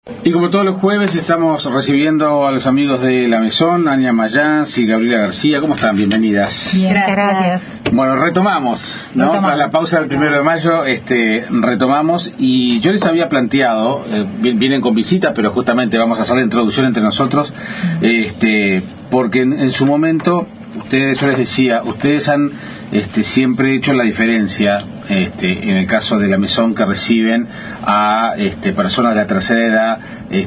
Y como todos los jueves estamos recibiendo a los amigos de La Mesón, Ania Mayans y Gabriela García. ¿Cómo están? Bienvenidas. Bien, gracias. Bueno, retomamos, ¿no? Tras la pausa del 1 de mayo, retomamos, y yo les había planteado, vienen con visitas, pero justamente vamos a hacer la introducción entre nosotros, porque en su momento, yo les decía, ustedes han siempre hecho la diferencia, en el caso de La Mesón, que reciben a personas de la tercera edad,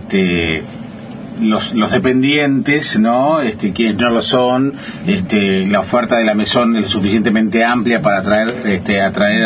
los dependientes, ¿no? Quienes no lo son, la oferta de La Mesón es lo suficientemente amplia para atraer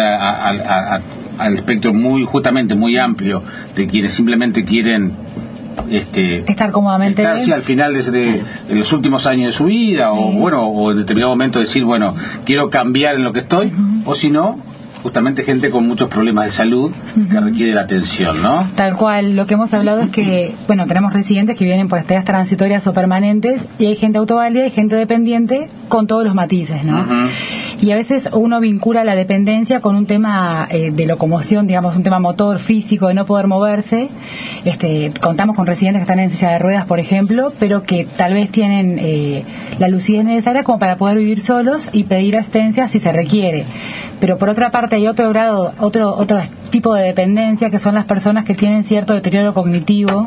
al espectro muy amplio de quienes simplemente quieren estar cómodamente al final de los últimos años de su vida, sí. o en determinado momento decir, bueno, quiero cambiar en lo que estoy, o si no, justamente gente con muchos problemas de salud que requiere la atención, ¿no? Tal cual. Lo que hemos hablado es que, tenemos residentes que vienen por estancias transitorias o permanentes, y hay gente autoválida y gente dependiente con todos los matices, ¿no? Y a veces uno vincula la dependencia con un tema de locomoción, digamos, un tema motor, físico, de no poder moverse. Contamos con residentes que están en silla de ruedas, por ejemplo, pero que tal vez tienen la lucidez necesaria como para poder vivir solos y pedir asistencia si se requiere. Pero por otra parte hay otro tipo de dependencia, que son las personas que tienen cierto deterioro cognitivo,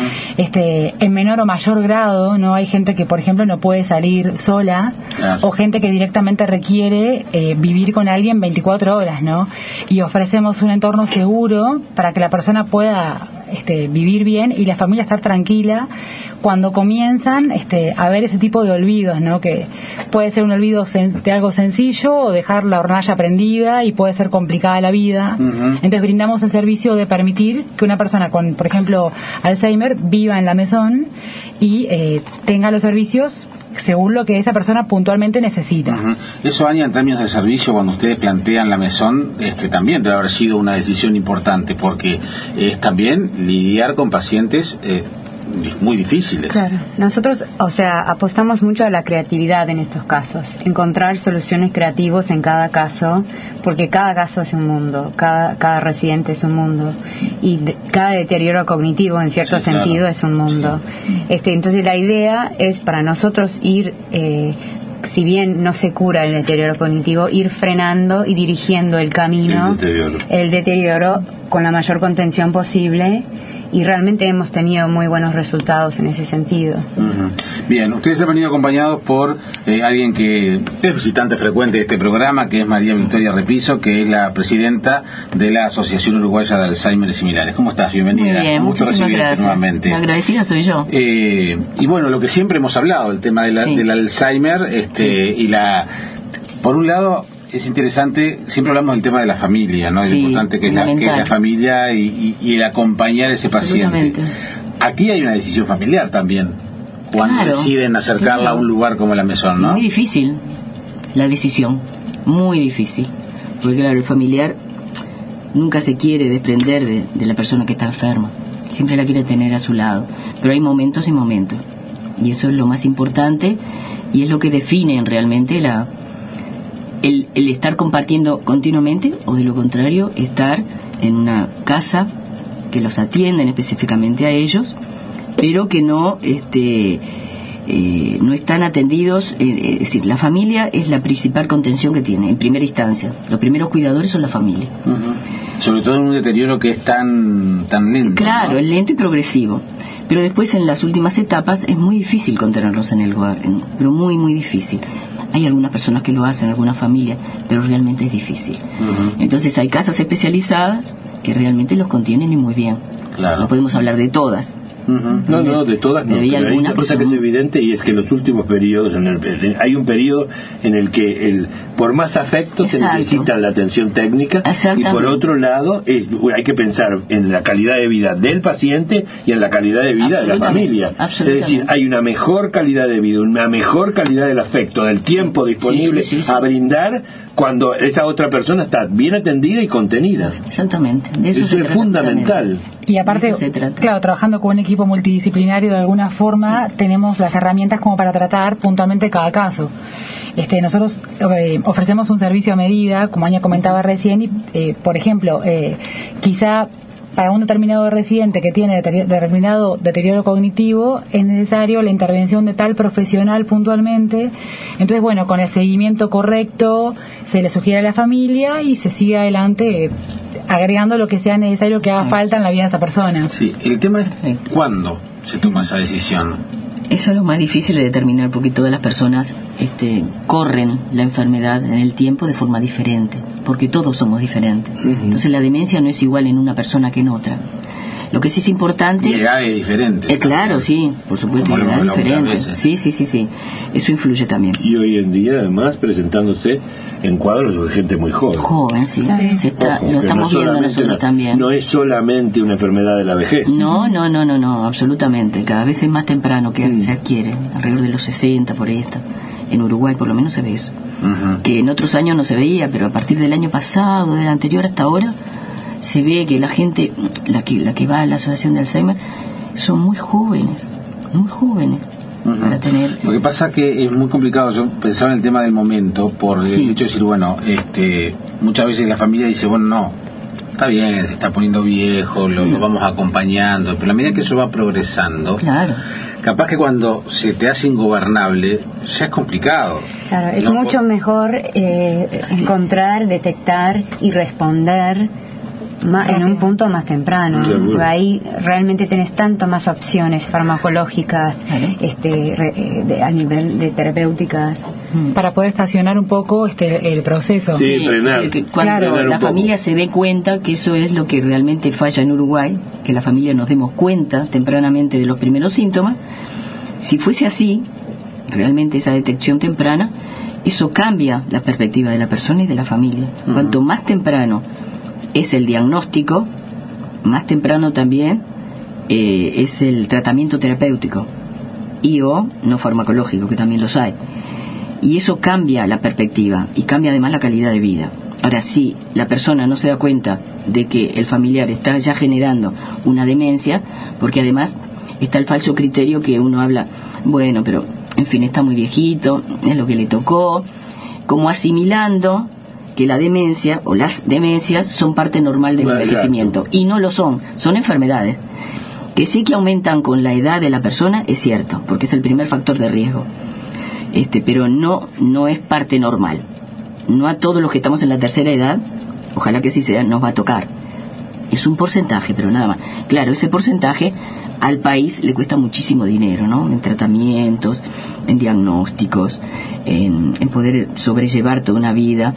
en menor o mayor grado, ¿no? Hay gente que, por ejemplo, no puede salir sola, o gente que directamente requiere vivir con alguien 24 horas, ¿no? Y ofrecemos un entorno seguro para que la persona pueda vivir bien y la familia estar tranquila cuando comienzan a ver ese tipo de olvidos, ¿no? Que puede ser un olvido de algo sencillo, o dejar la hornalla prendida, y puede ser complicada la vida. Entonces brindamos el servicio de permitir que una persona con, por ejemplo, Alzheimer viva en La Mesón y tenga los servicios según lo que esa persona puntualmente necesita. Eso, Ania, en términos de servicio, cuando ustedes plantean La Mesón, también debe haber sido una decisión importante, porque es también lidiar con pacientes muy difíciles. Claro. Nosotros, apostamos mucho a la creatividad en estos casos, encontrar soluciones creativas en cada caso, porque cada caso es un mundo, cada residente es un mundo, y cada deterioro cognitivo, en cierto sentido, es un mundo. Entonces la idea es para nosotros ir, si bien no se cura el deterioro cognitivo, ir frenando y dirigiendo el camino, el deterioro con la mayor contención posible. Y realmente hemos tenido muy buenos resultados en ese sentido. Bien, ustedes han venido acompañados por alguien que es visitante frecuente de este programa, que es María Victoria Repiso, que es la presidenta de la Asociación Uruguaya de Alzheimer y Similares. ¿Cómo estás? Bienvenida. Muy bien, muchísimas gracias. Nuevamente. La agradecida soy yo. Y bueno, lo que siempre hemos hablado, el tema del Alzheimer, por un lado, es interesante, siempre hablamos del tema de la familia, ¿no? Es importante que es la familia y el acompañar a ese paciente. Aquí hay una decisión familiar también, cuando deciden acercarla a un lugar como La Mesón, ¿no? Muy difícil la decisión, muy difícil, porque claro, el familiar nunca se quiere desprender de la persona que está enferma, siempre la quiere tener a su lado, pero hay momentos y momentos, y eso es lo más importante, y es lo que define realmente el estar compartiendo continuamente, o de lo contrario, estar en una casa que los atienden específicamente a ellos, pero que no están atendidos, es decir, la familia es la principal contención que tiene, en primera instancia. Los primeros cuidadores son la familia. Sobre todo en un deterioro que es tan lento. Claro, ¿no? Es lento y progresivo. Pero después, en las últimas etapas, es muy difícil contenerlos en el lugar, pero muy, muy difícil. Hay algunas personas que lo hacen, algunas familias, pero realmente es difícil. Entonces hay casas especializadas que realmente los contienen y muy bien. Claro. No podemos hablar de todas. No, de todas no. Pero hay una cosa que es evidente, y es que en los últimos periodos, hay un periodo en el que por más afecto se necesita la atención técnica, y por otro lado hay que pensar en la calidad de vida del paciente y en la calidad de vida de la familia. Es decir, hay una mejor calidad de vida, una mejor calidad del afecto, del tiempo disponible a brindar cuando esa otra persona está bien atendida y contenida. Exactamente. Eso es fundamental. Y aparte, claro, trabajando con un equipo multidisciplinario, de alguna forma tenemos las herramientas como para tratar puntualmente cada caso. Nosotros ofrecemos un servicio a medida, como Ania comentaba recién, y por ejemplo, quizá para un determinado residente que tiene determinado deterioro cognitivo es necesario la intervención de tal profesional puntualmente. Entonces, bueno, con el seguimiento correcto se le sugiere a la familia y se sigue adelante agregando lo que sea necesario que haga falta en la vida de esa persona. Sí, el tema es cuándo se toma esa decisión. Eso es lo más difícil de determinar, porque todas las personas corren la enfermedad en el tiempo de forma diferente, porque todos somos diferentes. Entonces la demencia no es igual en una persona que en otra. Lo que sí es importante... Y edad es diferente. Claro, sí, por supuesto, edad es diferente. Sí. Eso influye también. Y hoy en día, además, presentándose en cuadros de gente muy joven. Joven, sí. Lo estamos viendo nosotros también. No es solamente una enfermedad de la vejez. No, absolutamente. Cada vez es más temprano que se adquiere. Alrededor de los 60, por ahí está. En Uruguay por lo menos se ve eso. Que en otros años no se veía, pero a partir del año pasado, del anterior hasta ahora, se ve que la gente, la que va a la asociación de Alzheimer, son muy jóvenes para tener... Lo que pasa que es muy complicado. Yo pensaba en el tema del momento, por el hecho de decir, bueno, muchas veces la familia dice, bueno, no, está bien, se está poniendo viejo, lo vamos acompañando, pero a medida que eso va progresando, claro, capaz que cuando se te hace ingobernable ya es complicado. Claro, es mucho mejor encontrar, detectar y responder en un punto más temprano. Ahí realmente tenés tanto más opciones farmacológicas, a nivel de terapéuticas, para poder estacionar un poco el proceso. Sí, cuando la familia se dé cuenta, que eso es lo que realmente falla en Uruguay, que la familia nos demos cuenta tempranamente de los primeros síntomas. Si fuese así, realmente esa detección temprana, eso cambia la perspectiva de la persona y de la familia. Cuanto más temprano es el diagnóstico, más temprano también es el tratamiento terapéutico o no farmacológico, que también los hay, y eso cambia la perspectiva y cambia además la calidad de vida. Ahora, si la persona no se da cuenta de que el familiar está ya generando una demencia, porque además está el falso criterio que uno habla, bueno, pero en fin, está muy viejito, es lo que le tocó, como asimilando que la demencia o las demencias son parte normal del envejecimiento. Y no lo son enfermedades que sí que aumentan con la edad de la persona, es cierto, porque es el primer factor de riesgo, pero no es parte normal. No a todos los que estamos en la tercera edad, ojalá que sí sea, nos va a tocar. Es un porcentaje, pero nada más. Claro, ese porcentaje al país le cuesta muchísimo dinero, ¿no? En tratamientos, en diagnósticos, en poder sobrellevar toda una vida.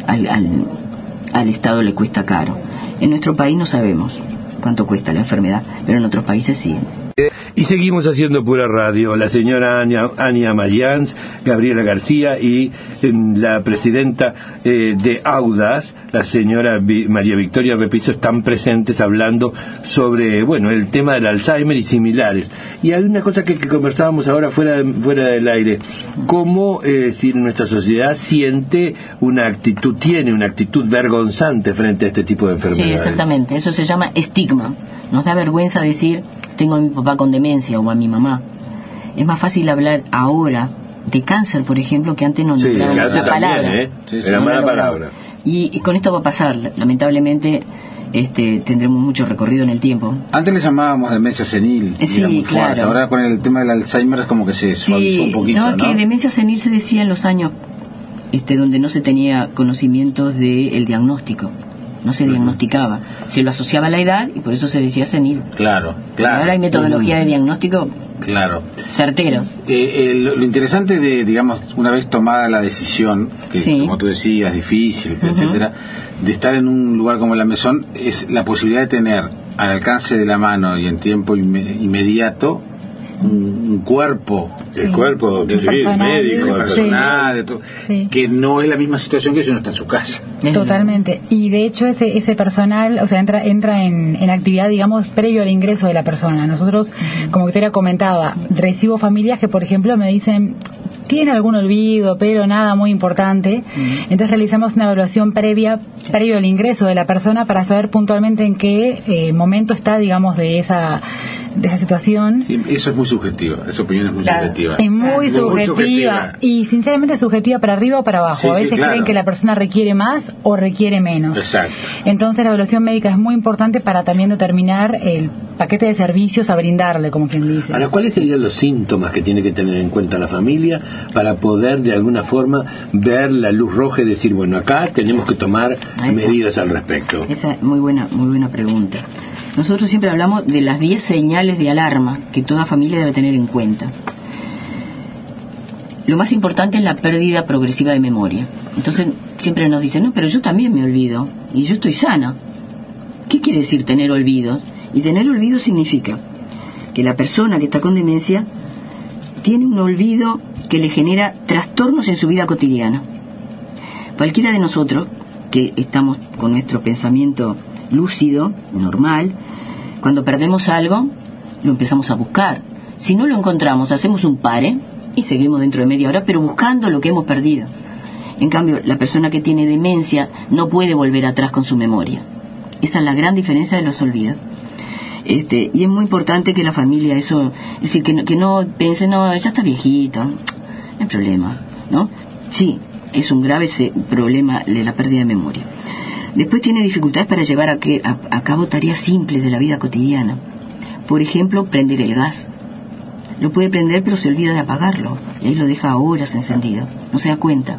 Al Estado le cuesta caro. En nuestro país no sabemos cuánto cuesta la enfermedad, pero en otros países sí. Y seguimos haciendo Pura Radio. La señora Ania Mayans, Gabriela García y la presidenta de Audas, la señora María Victoria Repiso, están presentes hablando sobre, el tema del Alzheimer y similares. Y hay una cosa que conversábamos ahora fuera del aire, cómo si nuestra sociedad tiene una actitud vergonzante frente a este tipo de enfermedades. Sí, exactamente. Eso se llama estigma. Nos da vergüenza decir, tengo a mi papá con demencia o a mi mamá. Es más fácil hablar ahora de cáncer, por ejemplo, que antes no nombraban la palabra. Era mala palabra. Y con esto va a pasar, lamentablemente. Tendremos mucho recorrido en el tiempo. Antes le llamábamos demencia senil. Sí, claro. Ahora con el tema del Alzheimer es como que se suavizó un poquito, ¿no? Que demencia senil se decía en los años donde no se tenía conocimientos del diagnóstico. No se diagnosticaba, se lo asociaba a la edad y por eso se decía senil. Claro. Ahora hay metodología de diagnóstico certeros. Lo interesante de, digamos, una vez tomada la decisión, que como tú decías, difícil, etcétera, de estar en un lugar como la Mesón, es la posibilidad de tener al alcance de la mano y en tiempo inmediato un cuerpo, el cuerpo civil, médico, personal, que no es la misma situación que si uno está en su casa. Totalmente. Y de hecho ese personal, o sea, entra en actividad, digamos, previo al ingreso de la persona. Nosotros, como Victoria comentaba, recibo familias que, por ejemplo, me dicen, tiene algún olvido, pero nada muy importante. Entonces realizamos una evaluación previo al ingreso de la persona para saber puntualmente en qué momento está, digamos, de de esa situación. Sí, eso es muy subjetivo, esa opinión es muy subjetiva. Es muy subjetiva y sinceramente subjetiva para arriba o para abajo. Sí, a veces creen que la persona requiere más o requiere menos. Exacto. Entonces la evaluación médica es muy importante para también determinar el paquete de servicios a brindarle, como quien dice. Ahora, ¿cuáles serían los síntomas que tiene que tener en cuenta la familia para poder de alguna forma ver la luz roja y decir, bueno, acá tenemos que tomar medidas al respecto? Esa es muy buena pregunta. Nosotros siempre hablamos de las 10 señales de alarma que toda familia debe tener en cuenta. Lo más importante es la pérdida progresiva de memoria. Entonces siempre nos dicen, no, pero yo también me olvido y yo estoy sana. ¿Qué quiere decir tener olvido? Y tener olvido significa que la persona que está con demencia tiene un olvido que le genera trastornos en su vida cotidiana. Cualquiera de nosotros que estamos con nuestro pensamiento lúcido, normal, cuando perdemos algo, lo empezamos a buscar. Si no lo encontramos, hacemos un pare y seguimos dentro de media hora, pero buscando lo que hemos perdido. En cambio, la persona que tiene demencia no puede volver atrás con su memoria. Esa es la gran diferencia de los olvidos. Y es muy importante que la familia eso, es decir, que no piense, no, ya está viejito, no hay problema, ¿no? Sí, es un grave problema de la pérdida de memoria. Después tiene dificultades para llevar a cabo tareas simples de la vida cotidiana. Por ejemplo, prender el gas. Lo puede prender pero se olvida de apagarlo y ahí lo deja horas encendido, no se da cuenta.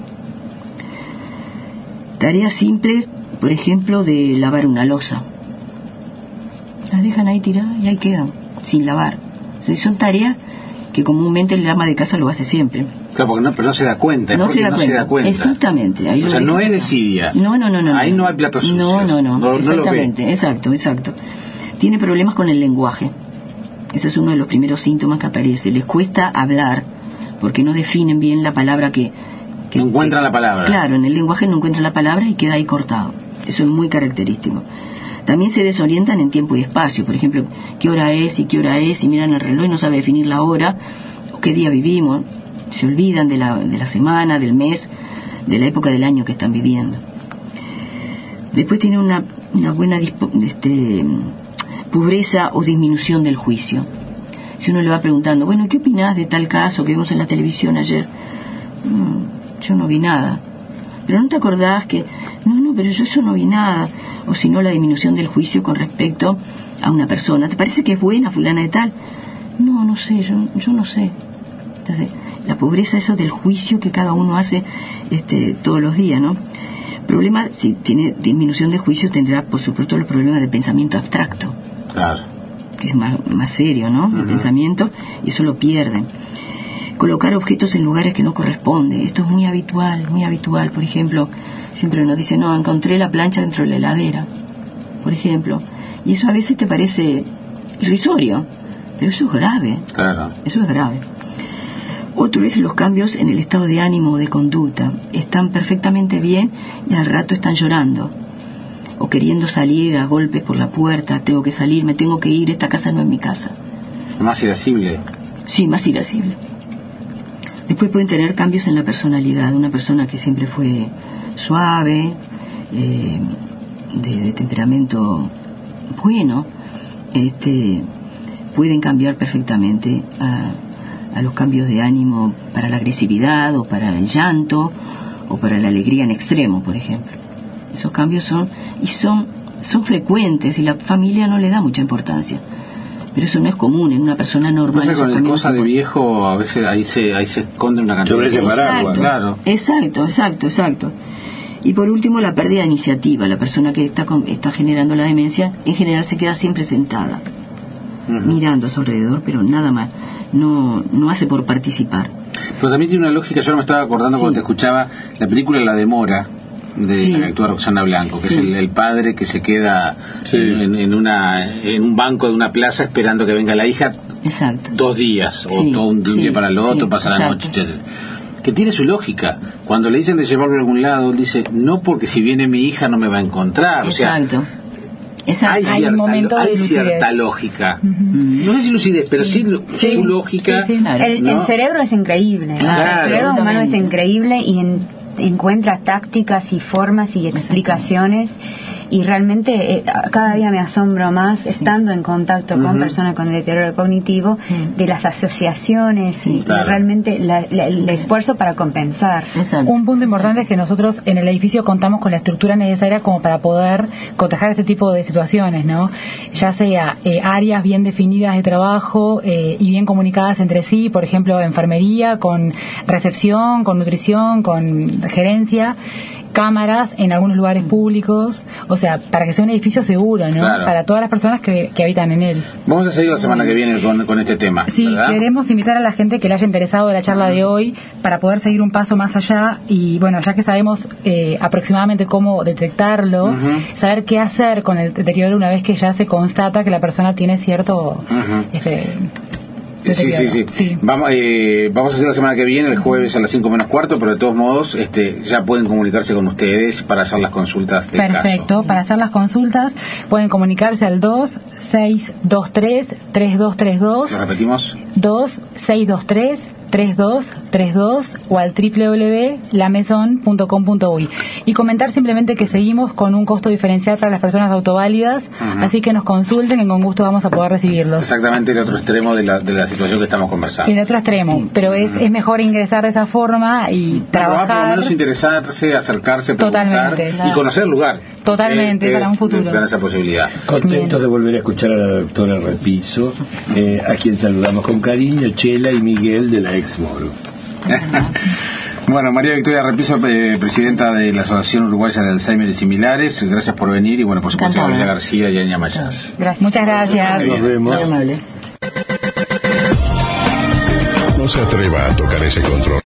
Tareas simples, por ejemplo, de lavar una loza. Las dejan ahí tiradas y ahí quedan, sin lavar. O sea, son tareas que comúnmente el ama de casa lo hace siempre. Claro, porque pero no se da cuenta. No se da cuenta. Exactamente. Ahí no es desidia. No. Ahí no hay platos sucios. No. Exactamente, exacto. Tiene problemas con el lenguaje. Ese es uno de los primeros síntomas que aparece. Les cuesta hablar porque no definen bien la palabra que no encuentran la palabra. Claro, en el lenguaje no encuentran la palabra y queda ahí cortado. Eso es muy característico. También se desorientan en tiempo y espacio. Por ejemplo, qué hora es, y miran el reloj y no sabe definir la hora o qué día vivimos. Se olvidan de la semana, del mes, de la época del año que están viviendo. Después tiene una buena pobreza o disminución del juicio. Si uno le va preguntando, bueno, ¿qué opinás de tal caso que vimos en la televisión ayer? Yo no vi nada. Pero no te acordás que... No, pero yo eso no vi nada. O si no, la disminución del juicio con respecto a una persona. ¿Te parece que es buena fulana de tal? No sé, yo no sé. Entonces, la pobreza, eso del juicio que cada uno hace todos los días, ¿no? Problema, si tiene disminución de juicio, tendrá, por supuesto, los problemas de pensamiento abstracto. Claro. Que es más serio, ¿no? El pensamiento, y eso lo pierden. Colocar objetos en lugares que no corresponden. Esto es muy habitual. Por ejemplo, siempre nos dicen, no, encontré la plancha dentro de la heladera, por ejemplo. Y eso a veces te parece irrisorio, pero eso es grave. Claro. Eso es grave. Otro es los cambios en el estado de ánimo o de conducta. Están perfectamente bien y al rato están llorando. O queriendo salir a golpes por la puerta, tengo que salir, me tengo que ir, esta casa no es mi casa. Más irascible. Sí, más irascible. Después pueden tener cambios en la personalidad. Una persona que siempre fue suave, de temperamento bueno, pueden cambiar perfectamente a los cambios de ánimo para la agresividad o para el llanto o para la alegría en extremo, por ejemplo. Esos cambios son frecuentes y la familia no le da mucha importancia. Pero eso no es común en una persona normal. Con el cosa de viejo, a veces ahí se esconde una cantidad de paraguas. Claro. Exacto. Y por último, la pérdida de iniciativa. La persona que está generando la demencia, en general se queda siempre sentada, mirando a su alrededor, pero nada más. No hace por participar. Pero también tiene una lógica. Yo no me estaba acordando cuando te escuchaba la película La Demora, de la que actúa Roxana Blanco, que es el padre que se queda en un banco de una plaza esperando que venga la hija. Exacto. 2 días, o todo un día para el otro, pasa la noche, etc. Que tiene su lógica. Cuando le dicen de llevarlo a algún lado, él dice, no, porque si viene mi hija no me va a encontrar. Exacto. Hay cierta lógica. No sé si lucidez, pero sí su lógica. El cerebro es increíble. Claro. El cerebro humano es increíble y encuentra tácticas y formas y explicaciones y realmente cada día me asombro más estando en contacto con personas con deterioro cognitivo de las asociaciones y realmente el esfuerzo para compensar. Un punto importante es que nosotros en el edificio contamos con la estructura necesaria como para poder cotejar este tipo de situaciones, ¿no? Ya sea áreas bien definidas de trabajo y bien comunicadas entre sí, por ejemplo, enfermería, con recepción, con nutrición, con gerencia, cámaras en algunos lugares públicos, o sea, para que sea un edificio seguro, ¿no? Claro. Para todas las personas que habitan en él. Vamos a seguir la semana que viene con este tema. Sí, ¿verdad? Queremos invitar a la gente que le haya interesado de la charla de hoy para poder seguir un paso más allá y, bueno, ya que sabemos aproximadamente cómo detectarlo, saber qué hacer con el deterioro una vez que ya se constata que la persona tiene cierto... Sí. Vamos a hacer la semana que viene, el jueves a las 5:45, pero de todos modos ya pueden comunicarse con ustedes para hacer las consultas del caso. Perfecto, para hacer las consultas pueden comunicarse al 2623-3232. ¿Lo repetimos? 2623-3232 o al www.lameson.com.uy y comentar simplemente que seguimos con un costo diferencial para las personas autoválidas, así que nos consulten y con gusto vamos a poder recibirlos. Exactamente el otro extremo de la situación que estamos conversando. El otro extremo, pero es mejor ingresar de esa forma y trabajar. Por lo menos interesarse, acercarse, preguntar y conocer el lugar. Totalmente, para un futuro. Tener esa posibilidad. Contentos de volver a escuchar a la doctora Repiso, a quien saludamos con cariño, Chela y Miguel de la Exmoro. Bueno, María Victoria Repiso, presidenta de la Asociación Uruguaya de Alzheimer y Similares, gracias por venir y, bueno, por supuesto, a Valeria García y a Enya Mayas. Muchas gracias. Nos vemos. No se atreva a tocar ese control.